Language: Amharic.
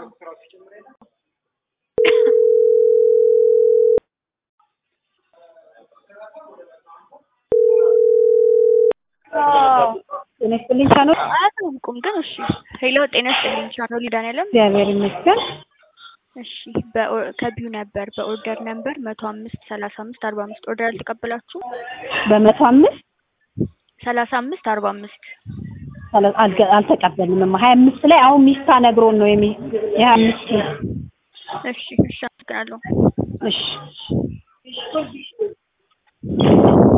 ጤና ይስጥልኝ ቻናል አያውቁም ግን እሺ ሄሎ ጤና ይስጥልኝ ቻናል ይዳንያለም እግዚአብሔር ይመስገን እሺ ከቢው ነበር በኦርደር ነምበር 1053545 ኦርደር አልተቀበላችሁ በ105 3545 አልተቀበልንም 25 ላይ አሁን ሚስታ ነግሮን ነው የ25 እሺ አመሰግናለሁ እሺ